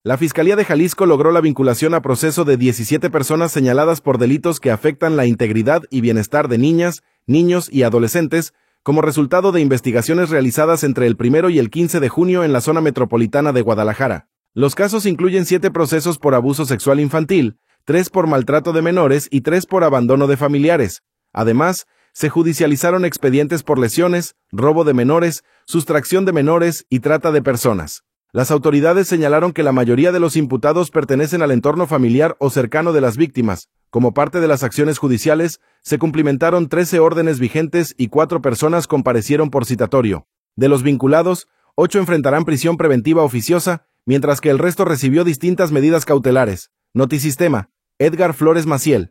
La Fiscalía de Jalisco logró la vinculación a proceso de 17 personas señaladas por delitos que afectan la integridad y bienestar de niñas, niños y adolescentes, como resultado de investigaciones realizadas entre el 1 y el 15 de junio en la zona metropolitana de Guadalajara. Los casos incluyen 7 procesos por abuso sexual infantil, 3 por maltrato de menores y 3 por abandono de familiares. Además, se judicializaron expedientes por lesiones, robo de menores, sustracción de menores y trata de personas. Las autoridades señalaron que la mayoría de los imputados pertenecen al entorno familiar o cercano de las víctimas. Como parte de las acciones judiciales, se cumplimentaron 13 órdenes vigentes y 4 personas comparecieron por citatorio. De los vinculados, 8 enfrentarán prisión preventiva oficiosa, mientras que el resto recibió distintas medidas cautelares. Notisistema, Edgar Flores Maciel.